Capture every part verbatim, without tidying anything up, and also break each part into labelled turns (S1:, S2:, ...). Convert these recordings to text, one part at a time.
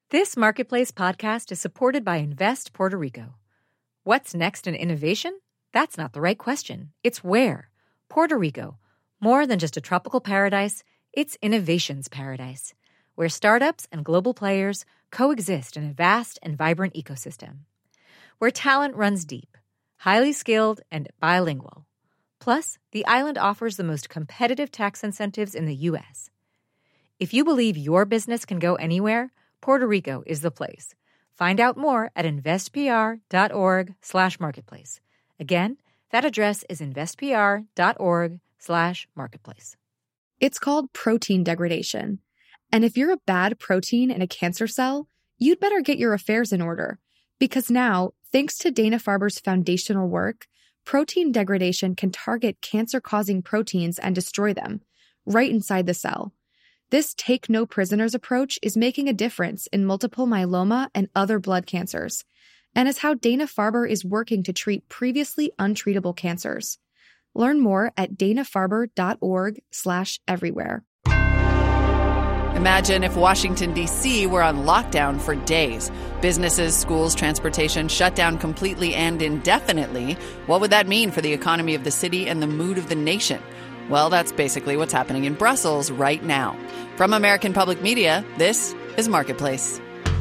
S1: This Marketplace podcast is supported by Invest Puerto Rico. What's next in innovation? That's not the right question. It's where. Puerto Rico. More than just a tropical paradise, it's innovation's paradise, where startups and global players coexist in a vast and vibrant ecosystem. Where talent runs deep, highly skilled, and bilingual. Plus, the island offers the most competitive tax incentives in the U S. If you believe your business can go anywhere, Puerto Rico is the place. Find out more at investpr.org slash marketplace. Again, that address is investpr.org slash marketplace.
S2: It's called protein degradation. And if you're a bad protein in a cancer cell, you'd better get your affairs in order. Because now, thanks to Dana-Farber's foundational work, protein degradation can target cancer-causing proteins and destroy them, right inside the cell. This take-no-prisoners approach is making a difference in multiple myeloma and other blood cancers, and is how Dana-Farber is working to treat previously untreatable cancers. Learn more at danafarber.org slash everywhere.
S3: Imagine if Washington, D C were on lockdown for days. Businesses, schools, transportation shut down completely and indefinitely. What would that mean for the economy of the city and the mood of the nation? Well, that's basically what's happening in Brussels right now. From American Public Media, this is Marketplace.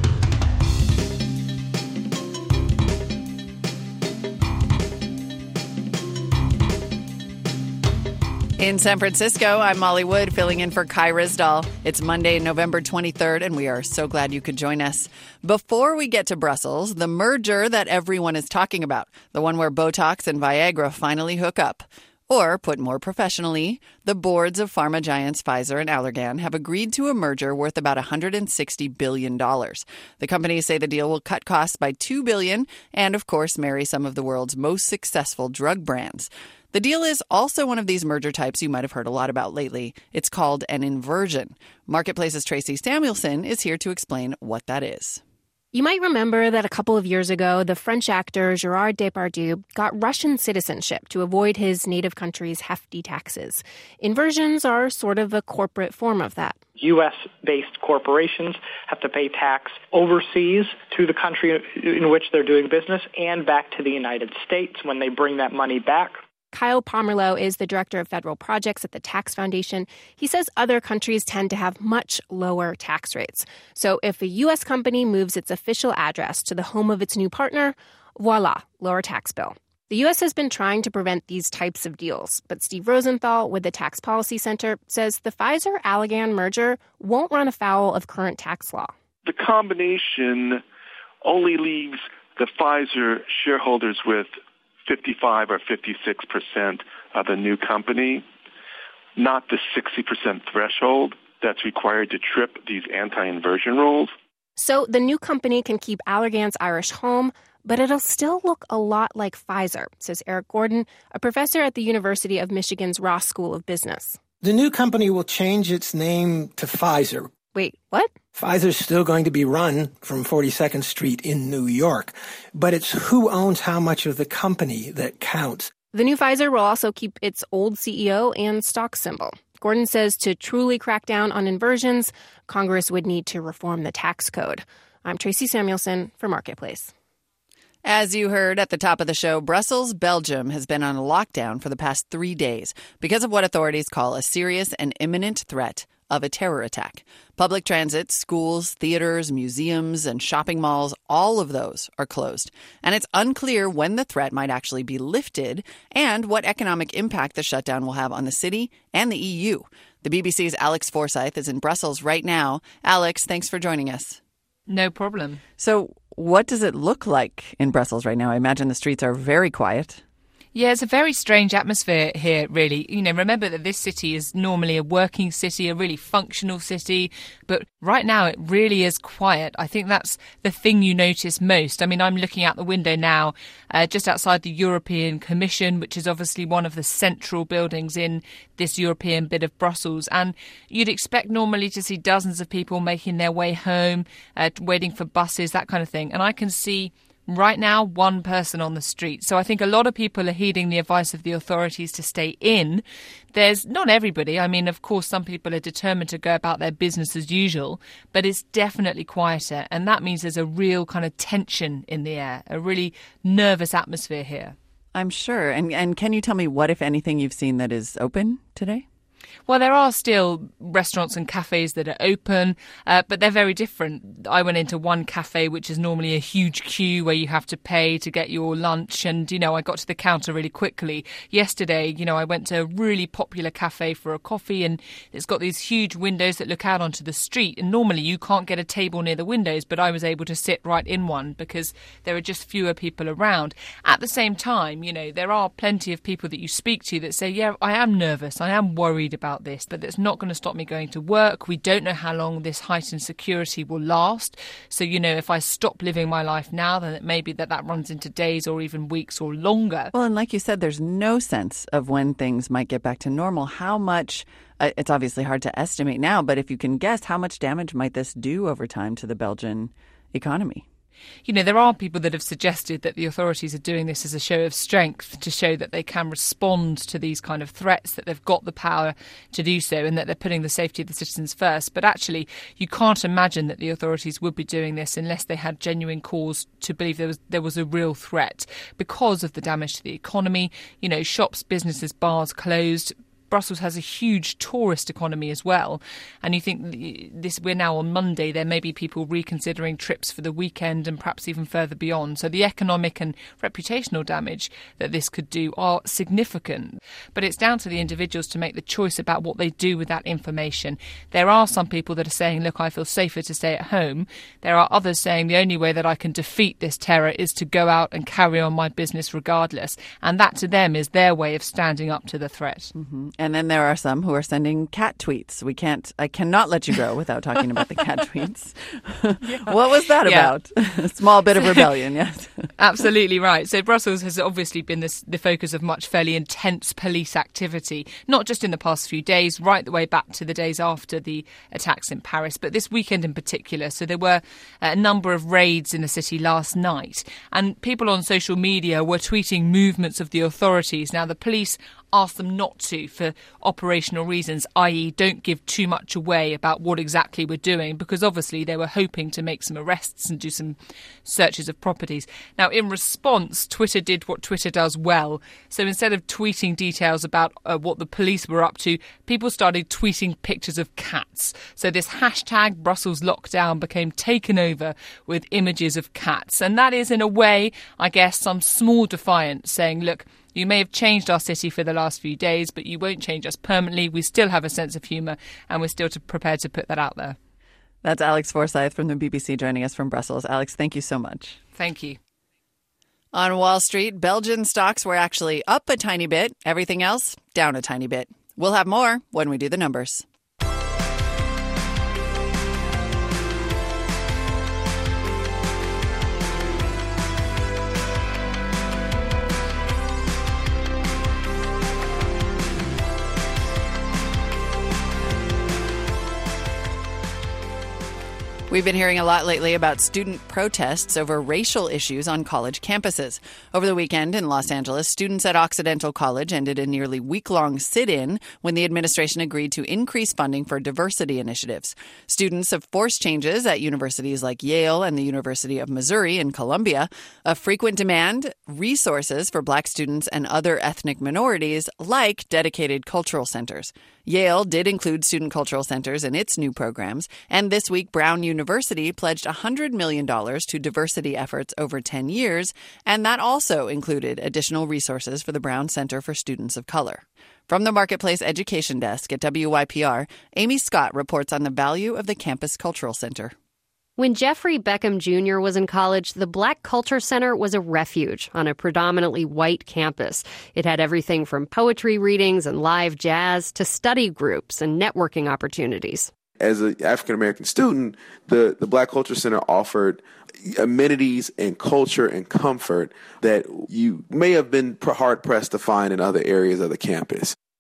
S3: In San Francisco, I'm Molly Wood, filling in for Kai Ryssdal. It's Monday, November twenty-third, and we are so glad you could join us. Before we get to Brussels, the merger that everyone is talking about, the one where Botox and Viagra finally hook up. Or, put more professionally, the boards of pharma giants Pfizer and Allergan have agreed to a merger worth about one hundred sixty billion dollars. The companies say the deal will cut costs by two billion dollars and, of course, marry some of the world's most successful drug brands. The deal is also one of these merger types you might have heard a lot about lately. It's called an inversion. Marketplace's Tracy Samuelson is here to explain what that is.
S4: You might remember that a couple of years ago, the French actor Gerard Depardieu got Russian citizenship to avoid his native country's hefty taxes. Inversions are sort of a corporate form of that.
S5: U S-based corporations have to pay tax overseas to the country in which they're doing business and back to the United States when they bring that money back.
S4: Kyle Pomerleau is the director of federal projects at the Tax Foundation. He says other countries tend to have much lower tax rates. So if a U S company moves its official address to the home of its new partner, voila, lower tax bill. The U S has been trying to prevent these types of deals, but Steve Rosenthal with the Tax Policy Center says the Pfizer-Allergan merger won't run afoul of current tax law.
S6: The combination only leaves the Pfizer shareholders with fifty-five or fifty-six percent of the new company, not the sixty percent threshold that's required to trip these anti-inversion rules.
S4: So the new company can keep Allergan's Irish home, but it'll still look a lot like Pfizer, says Eric Gordon, a professor at the University of Michigan's Ross School of Business.
S7: The new company will change its name to Pfizer.
S4: Wait, what?
S7: Pfizer's still going to be run from forty-second Street in New York, but it's who owns how much of the company that counts.
S4: The new Pfizer will also keep its old C E O and stock symbol. Gordon says to truly crack down on inversions, Congress would need to reform the tax code. I'm Tracy Samuelson for Marketplace.
S3: As you heard at the top of the show, Brussels, Belgium has been on a lockdown for the past three days because of what authorities call a serious and imminent threat of a terror attack. Public transit, schools, theaters, museums, and shopping malls, all of those are closed. And it's unclear when the threat might actually be lifted and what economic impact the shutdown will have on the city and the E U. The B B C's Alex Forsyth is in Brussels right now. Alex, thanks for joining us.
S8: No problem.
S3: So what does it look like in Brussels right now? I imagine the streets are very quiet.
S8: Yeah, it's a very strange atmosphere here, really. You know, remember that this city is normally a working city, a really functional city, but right now it really is quiet. I think that's the thing you notice most. I mean, I'm looking out the window now, uh, just outside the European Commission, which is obviously one of the central buildings in this European bit of Brussels, and you'd expect normally to see dozens of people making their way home, uh, waiting for buses, that kind of thing. And I can see Right now, one person on the street. So I think a lot of people are heeding the advice of the authorities to stay in. There's not everybody. I mean, of course, some people are determined to go about their business as usual, but it's definitely quieter. And that means there's a real kind of tension in the air, a really nervous atmosphere here.
S3: I'm sure. And and can you tell me what, if anything, you've seen that is open today?
S8: Well, there are still restaurants and cafes that are open, uh, but they're very different. I went into one cafe, which is normally a huge queue where you have to pay to get your lunch. And, you know, I got to the counter really quickly. Yesterday, you know, I went to a really popular cafe for a coffee, and it's got these huge windows that look out onto the street. And normally you can't get a table near the windows, but I was able to sit right in one because there are just fewer people around. At the same time, you know, there are plenty of people that you speak to that say, yeah, I am nervous, I am worried about this, but it's not going to stop me going to work. We don't know how long this heightened security will last. So, you know, if I stop living my life now, then it may be that that runs into days or even weeks or longer.
S3: Well, and like you said, there's no sense of when things might get back to normal. How much, uh, it's obviously hard to estimate now, but if you can guess, how much damage might this do over time to the Belgian economy?
S8: You know, there are people that have suggested that the authorities are doing this as a show of strength to show that they can respond to these kind of threats, that they've got the power to do so and that they're putting the safety of the citizens first. But actually, you can't imagine that the authorities would be doing this unless they had genuine cause to believe there was there was a real threat because of the damage to the economy. You know, shops, businesses, bars closed. Brussels has a huge tourist economy as well. And you think this, we're now on Monday, there may be people reconsidering trips for the weekend and perhaps even further beyond. So the economic and reputational damage that this could do are significant. But it's down to the individuals to make the choice about what they do with that information. There are some people that are saying, look, I feel safer to stay at home. There are others saying the only way that I can defeat this terror is to go out and carry on my business regardless. And that to them is their way of standing up to the threat.
S3: Mm-hmm. And then there are some who are sending cat tweets. We can't, I cannot let you go without talking about the cat tweets. Yeah. What was that yeah. about? A small bit of rebellion, yes.
S8: Absolutely right. So Brussels has obviously been this, the focus of much fairly intense police activity, not just in the past few days, right the way back to the days after the attacks in Paris, but this weekend in particular. So there were a number of raids in the city last night, and people on social media were tweeting movements of the authorities. Now, the police asked them not to for operational reasons, that is don't give too much away about what exactly we're doing, because obviously they were hoping to make some arrests and do some searches of properties. Now, in response, Twitter did what Twitter does well. So instead of tweeting details about uh, what the police were up to, people started tweeting pictures of cats. So this hashtag Brussels lockdown became taken over with images of cats. And that is, in a way, I guess, some small defiance saying, look, you may have changed our city for the last few days, but you won't change us permanently. We still have a sense of humour, and we're still to prepared to put that out there.
S3: That's Alex Forsyth from the B B C joining us from Brussels. Alex, thank you so much.
S8: Thank you.
S3: On Wall Street, Belgian stocks were actually up a tiny bit. Everything else, down a tiny bit. We'll have more when we do the numbers. We've been hearing a lot lately about student protests over racial issues on college campuses. Over the weekend in Los Angeles, students at Occidental College ended a nearly week-long sit-in when the administration agreed to increase funding for diversity initiatives. Students have forced changes at universities like Yale and the University of Missouri in Columbia. A frequent demand, resources for Black students and other ethnic minorities, like dedicated cultural centers. Yale did include student cultural centers in its new programs, and this week Brown University pledged one hundred million dollars to diversity efforts over ten years, and that also included additional resources for the Brown Center for Students of Color. From the Marketplace Education Desk at W Y P R, Amy Scott reports on the value of the Campus Cultural Center.
S9: When Jeffrey Beckham Junior was in college, the Black Culture Center was a refuge on a predominantly white campus. It had everything from poetry readings and live jazz to study groups and networking opportunities.
S10: As an African-American student, the, the Black Culture Center offered amenities and culture and comfort that you may have been hard-pressed to find in other areas of the campus.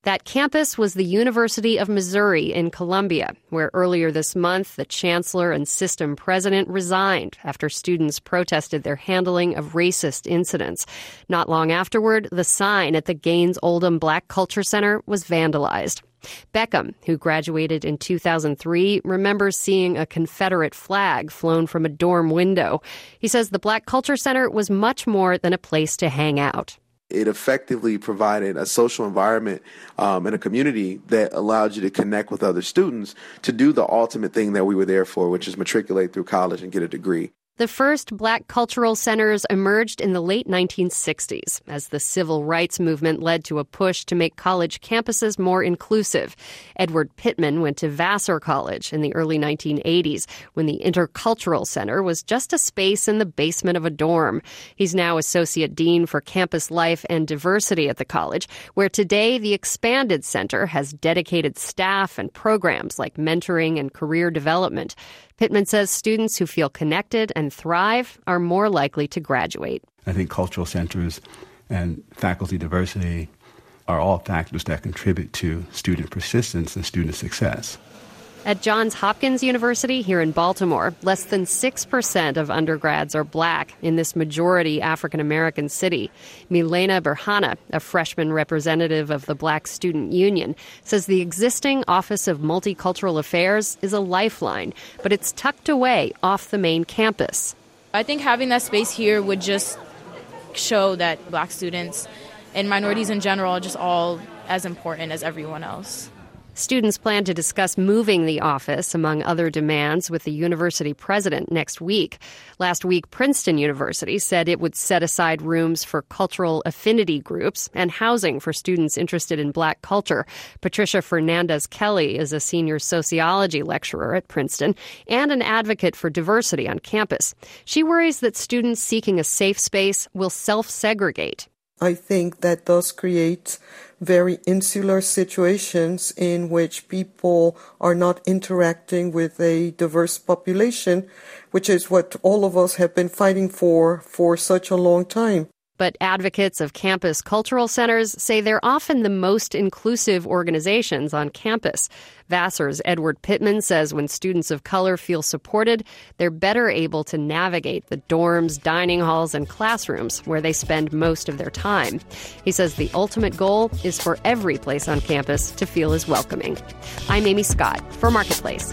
S9: That campus was the University of Missouri in Columbia, where earlier this month the chancellor and system president resigned after students protested their handling of racist incidents. Not long afterward, the sign at the Gaines Oldham Black Culture Center was vandalized. Beckham, who graduated in two thousand three, remembers seeing a Confederate flag flown from a dorm window. He says the Black Culture Center was much more than a place to hang out.
S10: It effectively provided a social environment um, and a community that allowed you to connect with other students to do the ultimate thing that we were there for, which is matriculate through college and get a degree.
S9: The first Black cultural centers emerged in the late nineteen sixties as the civil rights movement led to a push to make college campuses more inclusive. Edward Pittman went to Vassar College in the early nineteen eighties when the Intercultural Center was just a space in the basement of a dorm. He's now Associate Dean for Campus Life and Diversity at the college, where today the expanded center has dedicated staff and programs like mentoring and career development. Pittman says students who feel connected and thrive are more likely to graduate.
S11: I think cultural centers and faculty diversity are all factors that contribute to student persistence and student success.
S9: At Johns Hopkins University here in Baltimore, less than six percent of undergrads are black in this majority African-American city. Milena Berhana, a freshman representative of the Black Student Union, says the existing Office of Multicultural Affairs is a lifeline, but it's tucked away off the main campus.
S12: I think having that space here would just show that black students and minorities in general are just all as important as everyone else.
S9: Students plan to discuss moving the office, among other demands, with the university president next week. Last week, Princeton University said it would set aside rooms for cultural affinity groups and housing for students interested in black culture. Patricia Fernandez-Kelly is a senior sociology lecturer at Princeton and an advocate for diversity on campus. She worries that students seeking a safe space will self-segregate.
S13: I think that does create very insular situations in which people are not interacting with a diverse population, which is what all of us have been fighting for for such a long time.
S9: But advocates of campus cultural centers say they're often the most inclusive organizations on campus. Vassar's Edward Pittman says when students of color feel supported, they're better able to navigate the dorms, dining halls, and classrooms where they spend most of their time. He says the ultimate goal is for every place on campus to feel as welcoming. I'm Amy Scott for Marketplace.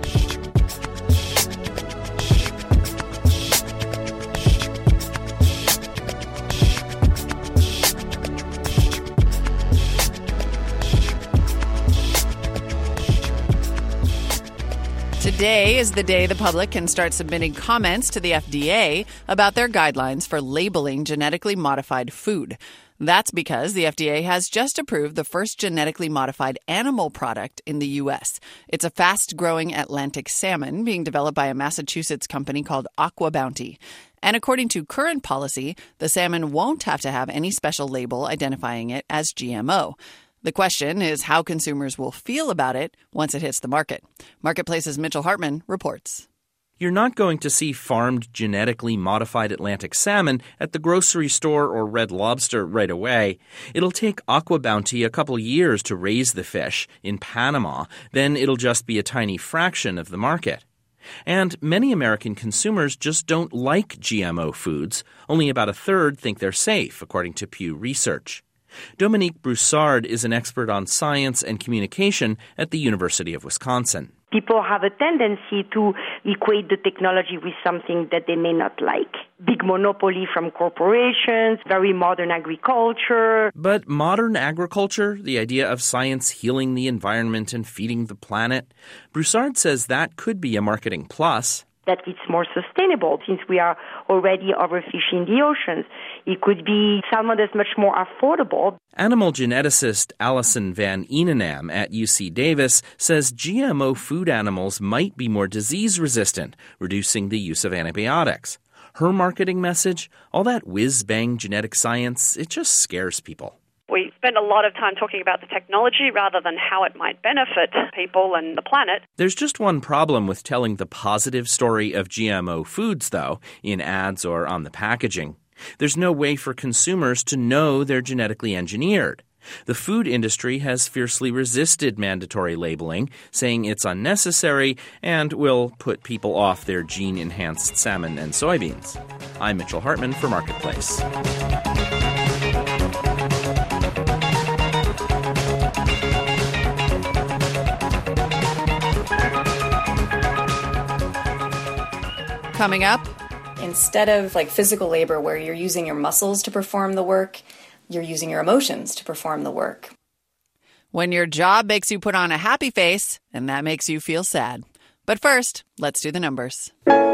S3: Today is the day the public can start submitting comments to the F D A about their guidelines for labeling genetically modified food. That's because the F D A has just approved the first genetically modified animal product in the U S. It's a fast-growing Atlantic salmon being developed by a Massachusetts company called Aqua Bounty. And according to current policy, the salmon won't have to have any special label identifying it as G M O. The question is how consumers will feel about it once it hits the market. Marketplace's Mitchell Hartman reports.
S14: You're not going to see farmed, genetically modified Atlantic salmon at the grocery store or Red Lobster right away. It'll take Aqua Bounty a couple years to raise the fish in Panama. Then it'll just be a tiny fraction of the market. And many American consumers just don't like G M O foods. Only about a third think they're safe, according to Pew Research. Dominique Broussard is an expert on science and communication at the University of Wisconsin.
S15: People have a tendency to equate the technology with something that they may not like. Big monopoly from corporations, very modern agriculture.
S14: But modern agriculture, the idea of science healing the environment and feeding the planet, Broussard says that could be a marketing plus.
S15: That it's more sustainable since we are already overfishing the oceans. It could be salmon that's much more affordable.
S14: Animal geneticist Alison Van Eenenam at U C Davis says G M O food animals might be more disease-resistant, reducing the use of antibiotics. Her marketing message, all that whiz-bang genetic science, it just scares people.
S16: We spend a lot of time talking about the technology rather than how it might benefit people and the planet.
S14: There's just one problem with telling the positive story of G M O foods, though, in ads or on the packaging. There's no way for consumers to know they're genetically engineered. The food industry has fiercely resisted mandatory labeling, saying it's unnecessary and will put people off their gene-enhanced salmon and soybeans. I'm Mitchell Hartman for Marketplace.
S3: Coming up,
S17: instead of like physical labor where you're using your muscles to perform the work, you're using your emotions to perform the work.
S3: When your job makes you put on a happy face, and that makes you feel sad. But first, let's do the numbers.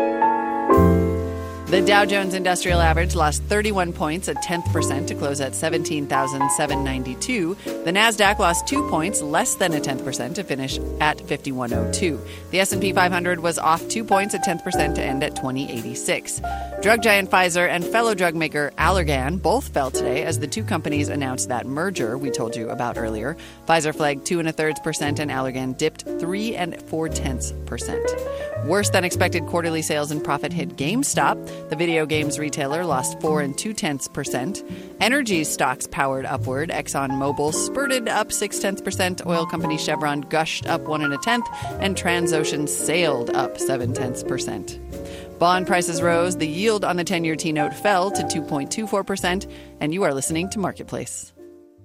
S3: The Dow Jones Industrial Average lost thirty-one points, a tenth percent, to close at seventeen thousand seven hundred ninety-two. The Nasdaq lost two points, less than a tenth percent, to finish at fifty-one oh two. The S and P five hundred was off two points, a tenth percent, to end at twenty eighty-six. Drug giant Pfizer and fellow drug maker Allergan both fell today as the two companies announced that merger we told you about earlier. Pfizer flagged two and a third percent, and Allergan dipped three and four tenths percent. Worse than expected quarterly sales and profit hit GameStop. The video games retailer lost four and two tenths percent. Energy stocks powered upward. ExxonMobil spurted up six tenths percent. Oil company Chevron gushed up one and a tenth, and Transocean sailed up seven tenths percent. Bond prices rose. The yield on the ten-year T-note fell to two point two four percent. And you are listening to Marketplace.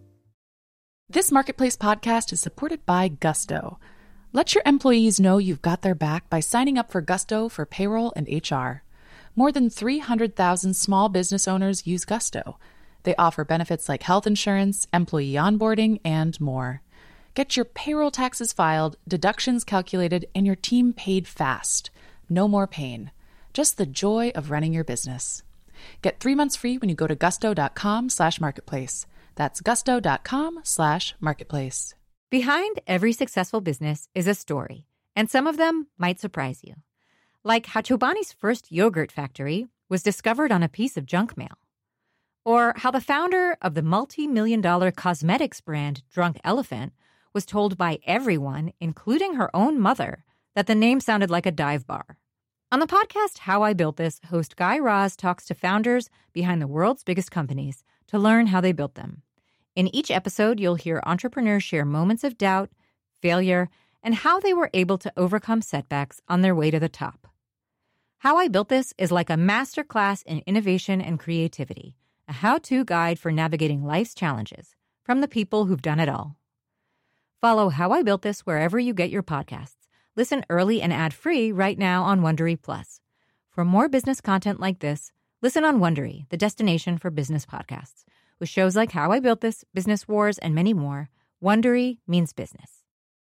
S18: This Marketplace podcast is supported by Gusto. Let your employees know you've got their back by signing up for Gusto for payroll and H R. More than three hundred thousand small business owners use Gusto. They offer benefits like health insurance, employee onboarding, and more. Get your payroll taxes filed, deductions calculated, and your team paid fast. No more pain. Just the joy of running your business. Get three months free when you go to gusto.com slash marketplace. That's gusto.com slash marketplace.
S1: Behind every successful business is a story, and some of them might surprise you. Like how Chobani's first yogurt factory was discovered on a piece of junk mail. Or how the founder of the multi-million dollar cosmetics brand Drunk Elephant was told by everyone, including her own mother, that the name sounded like a dive bar. On the podcast How I Built This, host Guy Raz talks to founders behind the world's biggest companies to learn how they built them. In each episode, you'll hear entrepreneurs share moments of doubt, failure, and how they were able to overcome setbacks on their way to the top. How I Built This is like a masterclass in innovation and creativity, a how-to guide for navigating life's challenges from the people who've done it all. Follow How I Built This wherever you get your podcasts. Listen early and ad-free right now on Wondery Plus. For more business content like this, listen on Wondery, the destination for business podcasts. With shows like How I Built This, Business Wars, and many more, Wondery means business.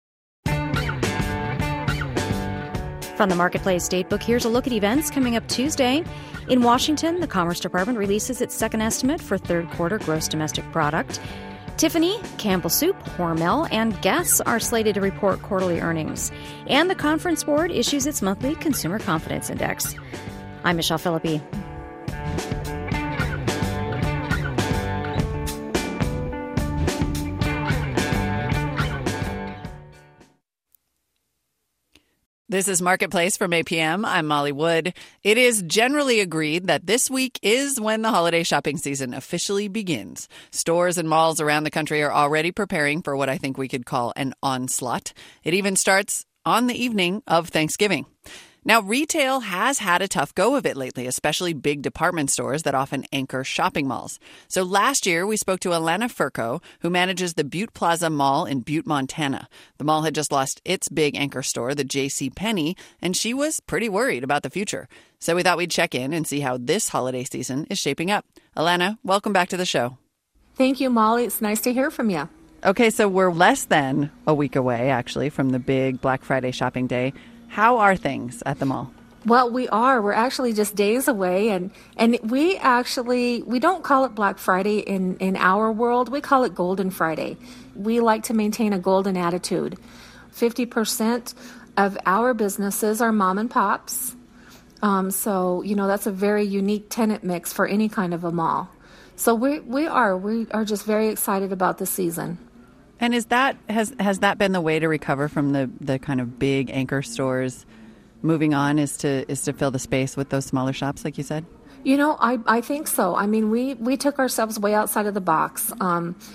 S19: From the Marketplace Datebook, here's a look at events coming up Tuesday. In Washington, the Commerce Department releases its second estimate for third quarter gross domestic product. Tiffany, Campbell Soup, Hormel, and Guess are slated to report quarterly earnings. And the Conference Board issues its monthly Consumer Confidence Index. I'm Michelle Philippi.
S3: This is Marketplace from A P M. I'm Molly Wood. It is generally agreed that this week is when the holiday shopping season officially begins. Stores and malls around the country are already preparing for what I think we could call an onslaught. It even starts on the evening of Thanksgiving. Now, retail has had a tough go of it lately, especially big department stores that often anchor shopping malls. So last year, we spoke to Alana Furco, who manages the Butte Plaza Mall in Butte, Montana. The mall had just lost its big anchor store, the J C Penney, and she was pretty worried about the future. So we thought we'd check in and see how this holiday season is shaping up. Alana, welcome back to the show.
S20: Thank you, Molly. It's nice to hear from you.
S3: Okay, so we're less than a week away, actually, from the big Black Friday shopping day. How are things at the mall?
S20: Well, we are. We're actually just days away, and, and we actually, we don't call it Black Friday in, in our world. We call it Golden Friday. We like to maintain a golden attitude. fifty percent of our businesses are mom and pops. Um, so, you know, that's a very unique tenant mix for any kind of a mall. So we we are, we are just very excited about the season.
S3: And is that has has that been the way to recover from the, the kind of big anchor stores? Moving on is to is to fill the space with those smaller shops, like you said?
S20: You know, I, I think so. I mean, we, we took ourselves way outside of the box. Um,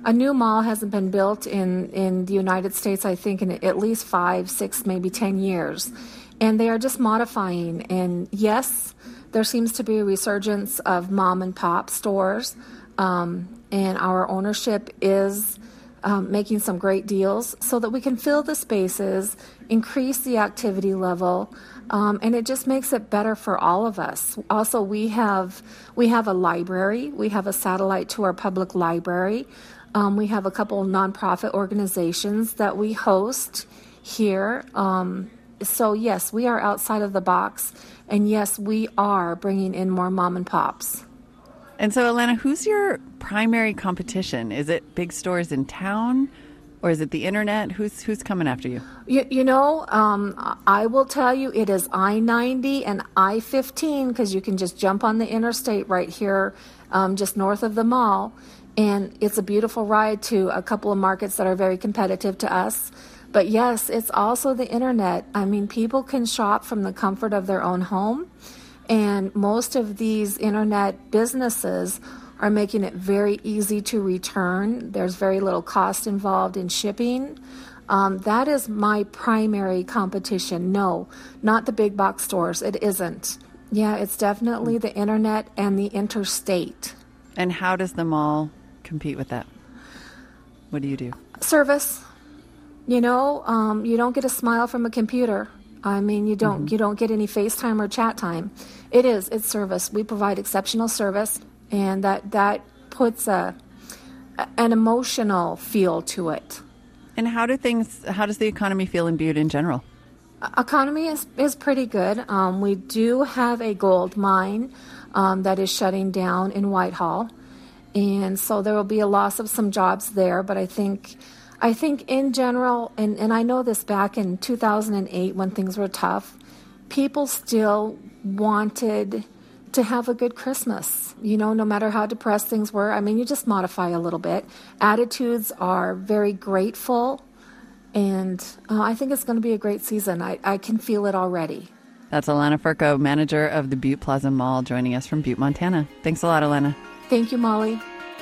S20: A new mall hasn't been built in, in the United States, I think, in at least five, six, maybe ten years. And they are just modifying. And yes, there seems to be a resurgence of mom and pop stores. Um, and our ownership is um, making some great deals so that we can fill the spaces, increase the activity level, um, and it just makes it better for all of us. Also, we have we have a library. We have a satellite to our public library. Um, we have a couple of nonprofit organizations that we host here. Um, so, yes, we are outside of the box. And, yes, we are bringing in more mom and pops.
S3: And so, Alana, who's your primary competition? Is it big stores in town, or is it the internet? Who's who's coming after you?
S20: You, you know, um, I will tell you it is I ninety and I fifteen, because you can just jump on the interstate right here um, just north of the mall. And it's a beautiful ride to a couple of markets that are very competitive to us. But yes, it's also the internet. I mean, people can shop from the comfort of their own home. And most of these internet businesses are making it very easy to return. There's very little cost involved in shipping. Um, that is my primary competition. No, not the big box stores. It isn't. Yeah, it's definitely the internet and the interstate.
S3: And how does the mall compete with that? What do you do?
S20: Service. You know, um, you don't get a smile from a computer. I mean, you don't mm-hmm. you don't get any FaceTime or chat time. It is, it's service. We provide exceptional service, and that, that puts a an emotional feel to it.
S3: And how do things, how does the economy feel in Butte in general?
S20: Economy is, is pretty good. Um, we do have a gold mine um, that is shutting down in Whitehall. And so there will be a loss of some jobs there, but I think I think in general, and, and I know this back in two thousand eight when things were tough, people still wanted to have a good Christmas, you know, no matter how depressed things were. I mean, you just modify a little bit. Attitudes are very grateful, and uh, I think it's going to be a great season. I, I can feel it already.
S3: That's Alana Furco, manager of the Butte Plaza Mall, joining us from Butte, Montana. Thanks a lot, Alana.
S20: Thank you, Molly.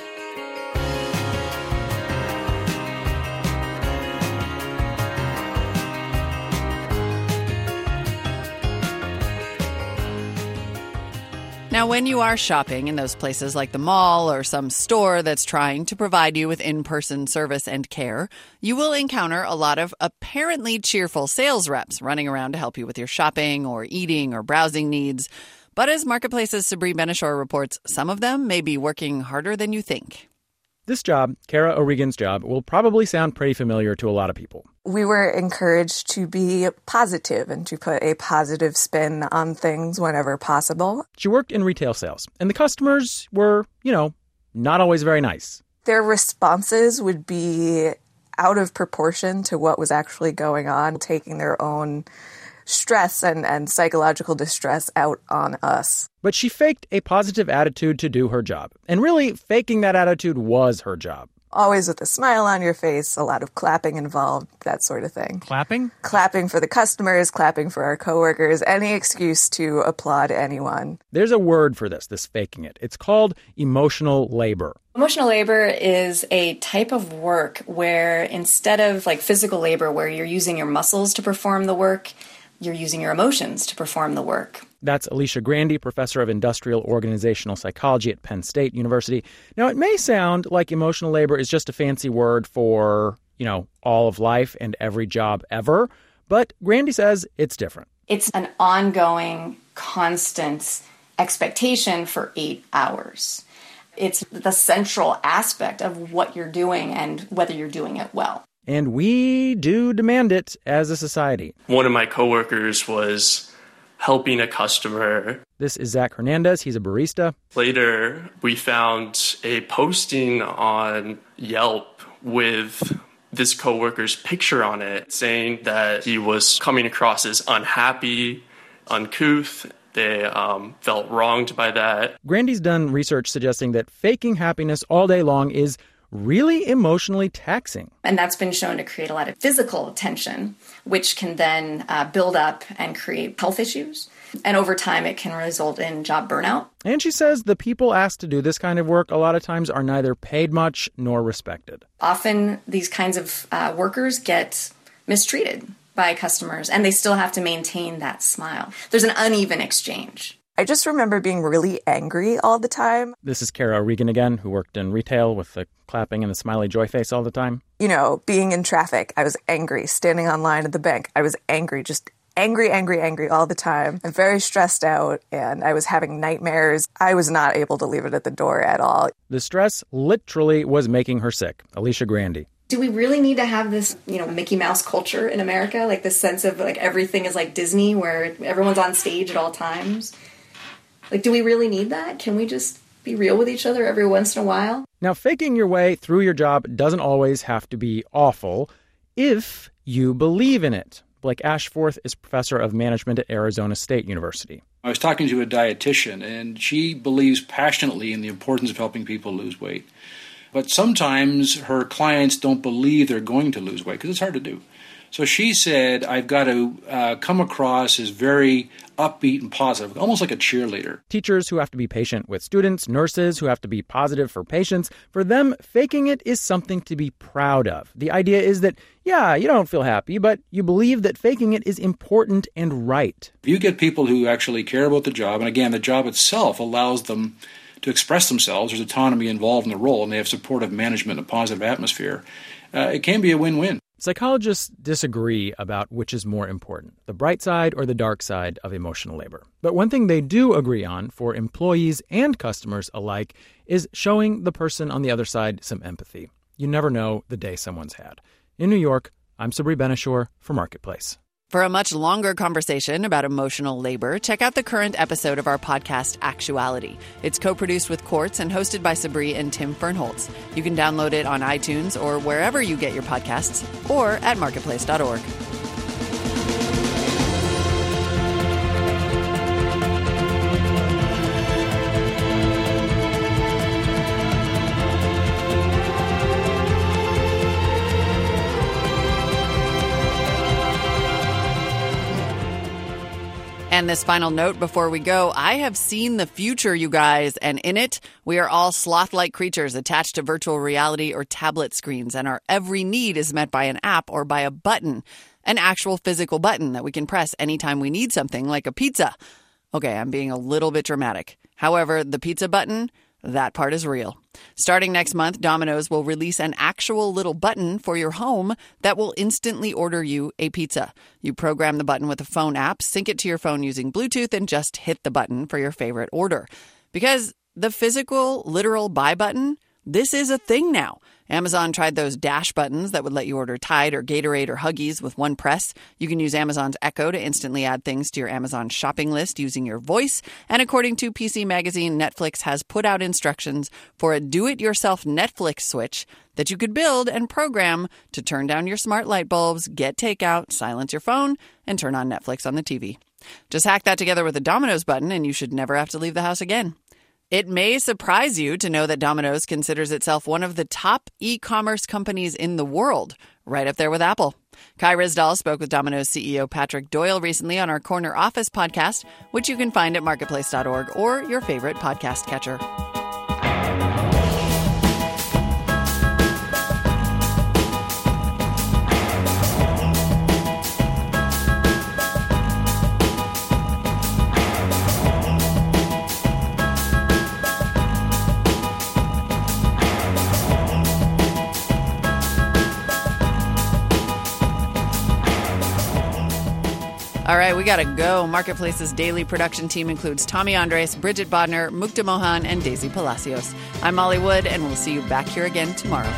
S3: Now, when you are shopping in those places like the mall or some store that's trying to provide you with in-person service and care, you will encounter a lot of apparently cheerful sales reps running around to help you with your shopping or eating or browsing needs. But as Marketplace's Sabree Benishore reports, some of them may be working harder than you think.
S21: This job, Kara O'Regan's job, will probably sound pretty familiar to a lot of people.
S22: We were encouraged to be positive and to put a positive spin on things whenever possible.
S21: She worked in retail sales, and the customers were, you know, not always very nice.
S22: Their responses would be out of proportion to what was actually going on, taking their own stress and, and psychological distress out on us.
S21: But she faked a positive attitude to do her job. And really, faking that attitude was her job.
S22: Always with a smile on your face, a lot of clapping involved, that sort of thing.
S21: Clapping?
S22: Clapping for the customers, clapping for our coworkers, any excuse to applaud anyone.
S21: There's a word for this, this faking it. It's called emotional labor.
S17: Emotional labor is a type of work where instead of like physical labor where you're using your muscles to perform the work, you're using your emotions to perform the work.
S21: That's Alicia Grandy, professor of industrial organizational psychology at Penn State University. Now, it may sound like emotional labor is just a fancy word for, you know, all of life and every job ever, but Grandy says it's different.
S17: It's an ongoing, constant expectation for eight hours. It's the central aspect of what you're doing and whether you're doing it well.
S21: And we do demand it as a society.
S23: One of my coworkers was helping a customer.
S21: This is Zach Hernandez. He's a barista.
S23: Later, we found a posting on Yelp with this coworker's picture on it saying that he was coming across as unhappy, uncouth. They um, felt wronged by that.
S21: Grandy's done research suggesting that faking happiness all day long is really emotionally taxing.
S17: And that's been shown to create a lot of physical tension, which can then uh, build up and create health issues. And over time, it can result in job burnout.
S21: And she says the people asked to do this kind of work a lot of times are neither paid much nor respected.
S17: Often these kinds of uh, workers get mistreated by customers, and they still have to maintain that smile. There's an uneven exchange.
S22: I just remember being really angry all the time.
S21: This is Kara Regan again, who worked in retail with the clapping and the smiley joy face all the time.
S22: You know, being in traffic, I was angry. Standing on line at the bank, I was angry, just angry, angry, angry all the time. I'm very stressed out, and I was having nightmares. I was not able to leave it at the door at all.
S21: The stress literally was making her sick. Alicia Grandy.
S17: Do we really need to have this, you know, Mickey Mouse culture in America? Like this sense of like everything is like Disney where everyone's on stage at all times? Like, do we really need that? Can we just be real with each other every once in a while?
S21: Now, faking your way through your job doesn't always have to be awful if you believe in it. Blake Ashforth is professor of management at Arizona State University.
S2: I was talking to a dietitian, and she believes passionately in the importance of helping people lose weight. But sometimes her clients don't believe they're going to lose weight because it's hard to do. So she said, I've got to uh, come across as very upbeat and positive, almost like a cheerleader.
S21: Teachers who have to be patient with students, nurses who have to be positive for patients, for them, faking it is something to be proud of. The idea is that, yeah, you don't feel happy, but you believe that faking it is important and right.
S2: If you get people who actually care about the job, and again, the job itself allows them to express themselves, there's autonomy involved in the role, and they have supportive management and a positive atmosphere, uh, it can be a win-win.
S21: Psychologists disagree about which is more important, the bright side or the dark side of emotional labor. But one thing they do agree on for employees and customers alike is showing the person on the other side some empathy. You never know the day someone's had. In New York, I'm Sabri Benishore for Marketplace.
S3: For a much longer conversation about emotional labor, check out the current episode of our podcast, Actuality. It's co-produced with Quartz and hosted by Sabri and Tim Fernholtz. You can download it on iTunes or wherever you get your podcasts, or at marketplace dot org. And this final note before we go, I have seen the future, you guys, and in it, we are all sloth-like creatures attached to virtual reality or tablet screens, and our every need is met by an app or by a button, an actual physical button that we can press anytime we need something, like a pizza. Okay, I'm being a little bit dramatic. However, the pizza button, that part is real. Starting next month, Domino's will release an actual little button for your home that will instantly order you a pizza. You program the button with a phone app, sync it to your phone using Bluetooth, and just hit the button for your favorite order. Because the physical, literal buy button, this is a thing now. Amazon tried those dash buttons that would let you order Tide or Gatorade or Huggies with one press. You can use Amazon's Echo to instantly add things to your Amazon shopping list using your voice. And according to P C Magazine, Netflix has put out instructions for a do-it-yourself Netflix switch that you could build and program to turn down your smart light bulbs, get takeout, silence your phone, and turn on Netflix on the T V. Just hack that together with a Domino's button and you should never have to leave the house again. It may surprise you to know that Domino's considers itself one of the top e-commerce companies in the world, right up there with Apple. Kai Ryssdal spoke with Domino's C E O Patrick Doyle recently on our Corner Office podcast, which you can find at marketplace dot org or your favorite podcast catcher. All right, we got to go. Marketplace's daily production team includes Tommy Andres, Bridget Bodner, Mukta Mohan, and Daisy Palacios. I'm Molly Wood, and we'll see you back here again tomorrow.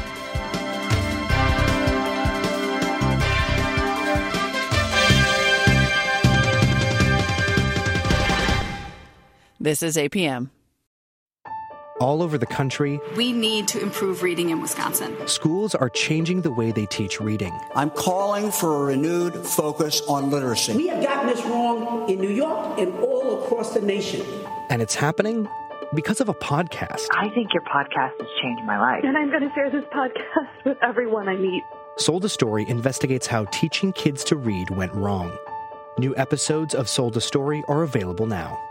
S3: This is A P M.
S5: All over the country,
S6: we need to improve reading in Wisconsin.
S5: Schools are changing the way they teach reading.
S24: I'm calling for a renewed focus on literacy.
S25: We have gotten this wrong in New York and all across the nation.
S5: And it's happening because of a podcast.
S26: I think your podcast has changed my life.
S27: And I'm going to share this podcast with everyone I meet.
S5: Sold a Story investigates how teaching kids to read went wrong. New episodes of Sold a Story are available now.